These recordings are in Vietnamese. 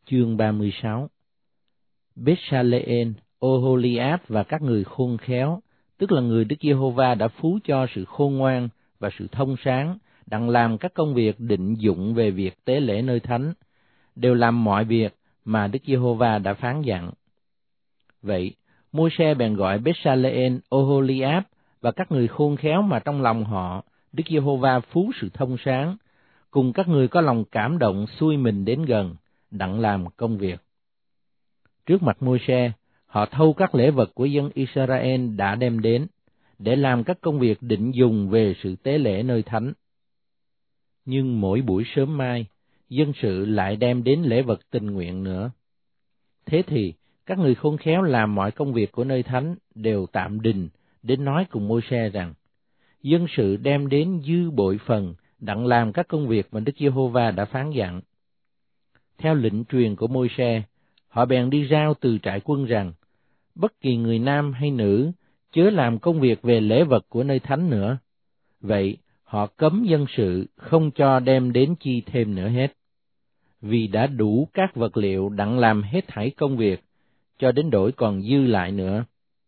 chương 36. Bết-sa-lê-ên, Ô-hô-li-áp và các người khôn khéo, tức là người Đức Giê-hô-va đã phú cho sự khôn ngoan và sự thông sáng, đặng làm các công việc định dụng về việc tế lễ nơi thánh, đều làm mọi việc mà Đức Giê-hô-va đã phán dặn. Vậy, Môi-se bèn gọi Bết-sa-lê-ên, Ô-hô-li-áp và các người khôn khéo mà trong lòng họ, Đức Giê-hô-va phú sự thông sáng, cùng các người có lòng cảm động xuôi mình đến gần, đặng làm công việc. Trước mặt Môi-se, họ thâu các lễ vật của dân Israel đã đem đến, để làm các công việc định dùng về sự tế lễ nơi thánh. Nhưng mỗi buổi sớm mai, dân sự lại đem đến lễ vật tình nguyện nữa. Thế thì, các người khôn khéo làm mọi công việc của nơi thánh đều tạm đình, đến nói cùng Môi-se rằng, dân sự đem đến dư bội phần, đặng làm các công việc mà Đức Giê-hô-va đã phán dặn. Theo lệnh truyền của Môi-se, họ bèn đi rao từ trại quân rằng, bất kỳ người nam hay nữ chớ làm công việc về lễ vật của nơi thánh nữa. Vậy, họ cấm dân sự không cho đem đến chi thêm nữa hết, vì đã đủ các vật liệu đặng làm hết thảy công việc, cho đến đổi còn dư lại nữa.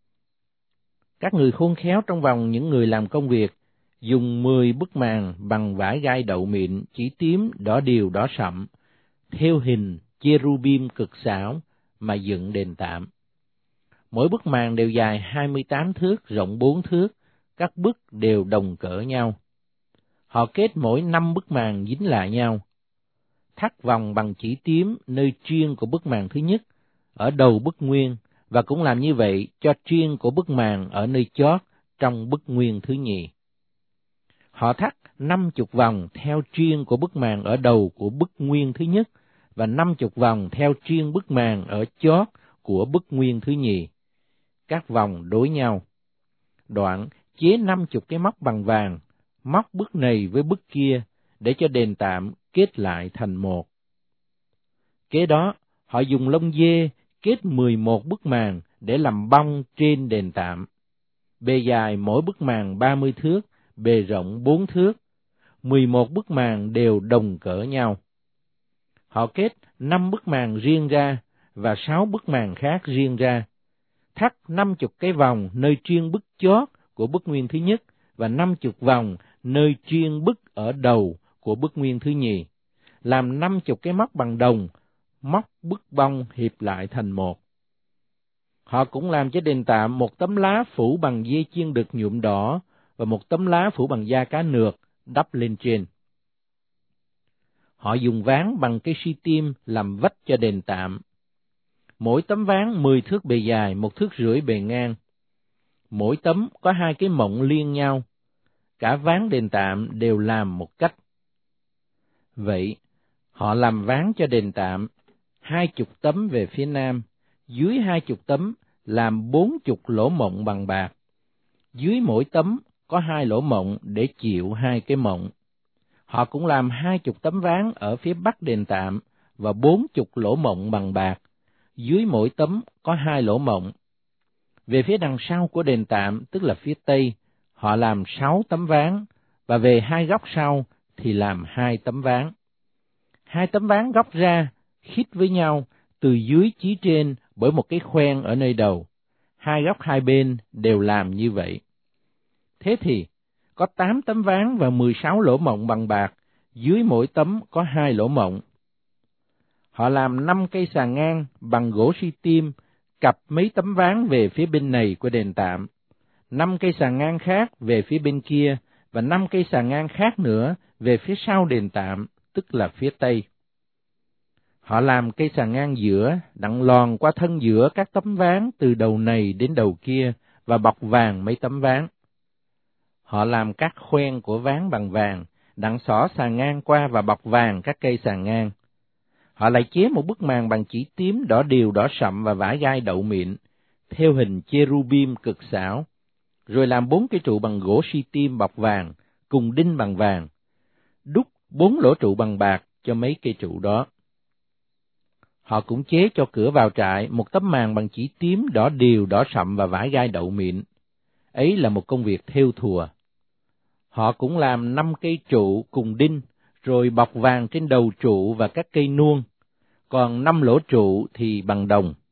Các người khôn khéo trong vòng những người làm công việc, dùng 10 bức màn bằng vải gai đậu mịn, chỉ tím, đỏ điều, đỏ sậm, theo hình cherubim cực xảo mà dựng đền tạm. Mỗi bức màn đều dài 28 thước, rộng 4 thước, các bức đều đồng cỡ nhau. Họ kết mỗi 5 bức màn dính lại nhau. Thắt vòng bằng chỉ tím nơi triêng của bức màn thứ nhất, ở đầu bức nguyên, và cũng làm như vậy cho triêng của bức màn ở nơi chót trong bức nguyên thứ nhì. Họ thắt 50 vòng theo triêng của bức màn ở đầu của bức nguyên thứ nhất, và 50 vòng theo triêng bức màn ở chót của bức nguyên thứ nhì. Các vòng đối nhau. Đoạn chế 50 cái móc bằng vàng, móc bức này với bức kia, để cho đền tạm kết lại thành một. Kế đó, họ dùng lông dê kết 11 bức màn để làm bông trên đền tạm. Bề dài mỗi bức màn 30 thước, bề rộng 4 thước, 11 bức màn đều đồng cỡ nhau. Họ kết 5 bức màn riêng ra, và 6 bức màn khác riêng ra. Thắt 50 cái vòng nơi triêng bức chót của bức nguyên thứ nhất, và 50 vòng nơi triêng bức ở đầu của bức nguyên thứ nhì. Làm 50 cái móc bằng đồng, móc bức bông hiệp lại thành một. Họ cũng làm cho đền tạm một tấm lá phủ bằng dây chiên đực nhuộm đỏ, và một tấm lá phủ bằng da cá nược đắp lên trên. Họ dùng ván bằng cây si tim làm vách cho đền tạm. Mỗi tấm ván 10 thước bề dài, 1 thước rưỡi bề ngang. Mỗi tấm có 2 cái mộng liên nhau. Cả ván đền tạm đều làm một cách. Vậy, họ làm ván cho đền tạm 20 tấm về phía nam, dưới 20 tấm làm 40 lỗ mộng bằng bạc. Dưới mỗi tấm có 2 lỗ mộng để chịu 2 cái mộng. Họ cũng làm 20 tấm ván ở phía bắc đền tạm và 40 lỗ mộng bằng bạc. Dưới mỗi tấm có 2 lỗ mộng. Về phía đằng sau của đền tạm, tức là phía tây, họ làm 6 tấm ván, và về 2 góc sau thì làm 2 tấm ván. 2 tấm ván góc ra, khít với nhau, từ dưới chí trên bởi một cái khoen ở nơi đầu. 2 góc hai bên đều làm như vậy. Thế thì, có 8 tấm ván và 16 lỗ mộng bằng bạc, dưới mỗi tấm có 2 lỗ mộng. Họ làm 5 cây sàng ngang bằng gỗ si tim, cặp mấy tấm ván về phía bên này của đền tạm, 5 cây sàng ngang khác về phía bên kia, và 5 cây sàng ngang khác nữa về phía sau đền tạm, tức là phía tây. Họ làm cây sàng ngang giữa, đặng lòn qua thân giữa các tấm ván từ đầu này đến đầu kia, và bọc vàng mấy tấm ván. Họ làm các khoen của ván bằng vàng, đặng xỏ sàng ngang qua và bọc vàng các cây sàng ngang. Họ lại chế một bức màn bằng chỉ tím, đỏ điều, đỏ sậm và vải gai đậu mịn, theo hình cherubim cực xảo, rồi làm 4 cái trụ bằng gỗ si tim bọc vàng, cùng đinh bằng vàng, đúc 4 lỗ trụ bằng bạc cho mấy cây trụ đó. Họ cũng chế cho cửa vào trại một tấm màn bằng chỉ tím, đỏ điều, đỏ sậm và vải gai đậu mịn. Ấy là một công việc thêu thùa. Họ cũng làm 5 cây trụ cùng đinh, rồi bọc vàng trên đầu trụ và các cây nuông. còn 5 lỗ trụ thì bằng đồng.